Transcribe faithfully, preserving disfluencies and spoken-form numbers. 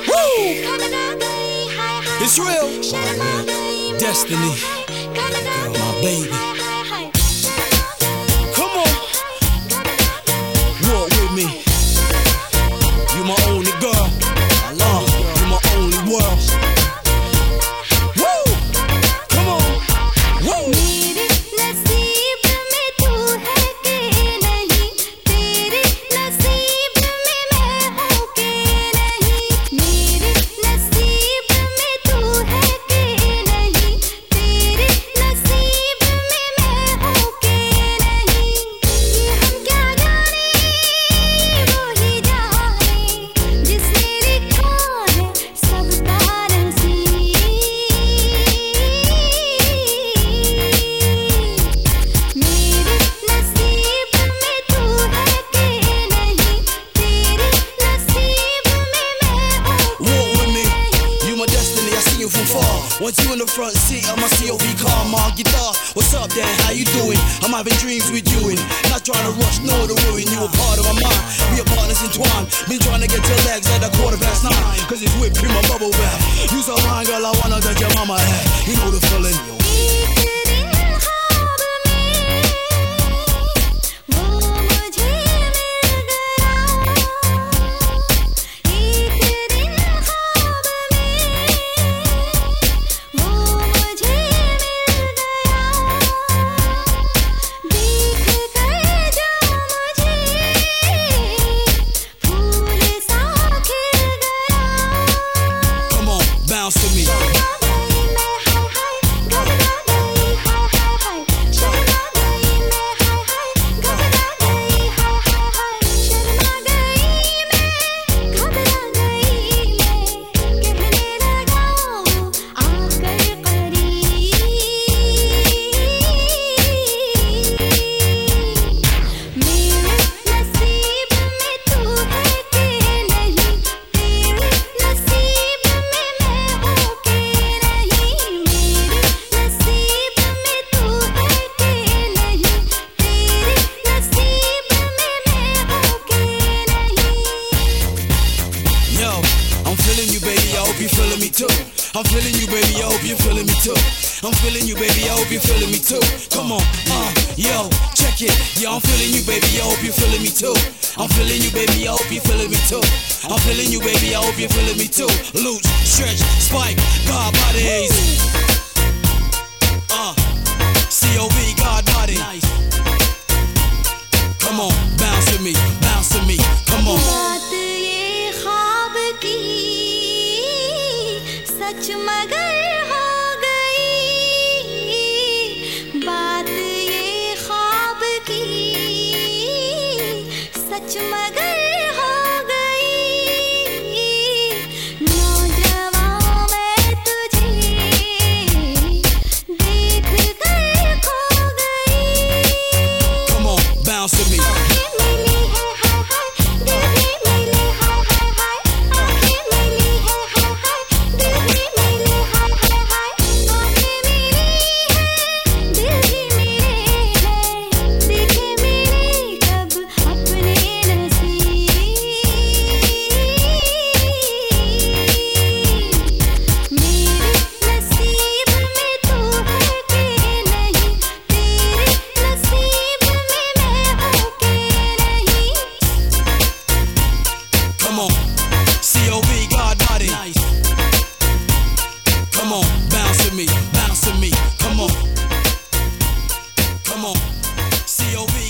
It's real. Destiny. Girl, my baby. Come on. Walk with me. You my only girl. I love you. You my only world. Woo! Come on. Woo! Want you in the front seat of my C O V car, my guitar. What's up, Dan? How you doing? I'm having dreams with you and not trying to rush, nor to ruin. You a part of my mind. We are partners entwined. Been trying to get your legs at a quarter past nine. Cause it's whipped in my bubble bath. You so fine, girl, I wanna touch your mama hat. You know the feeling. Bounce to me. You feeling me too? I'm feeling you, baby. I hope you feeling me too. I'm feeling you, baby. I hope you feeling me too. Come on, uh, yo, check it. Yeah, I'm feeling you, baby. I hope you feeling me too. I'm feeling you, baby. I hope you feeling me too. I'm feeling you, baby. I hope you feeling me too. Loose, stretch, spike, God bodies. Uh, C O V, God body. Come on, bounce with me, bounce with me. Come on. सच मगर हो गई बात ये ख्वाब की सच मगर हो गई नौजवान मैं तुझे देख कर खो गई Come on, bounce with me. C O V, God body. Come on, bounce with me, bounce with me. Come on, come on. C O V.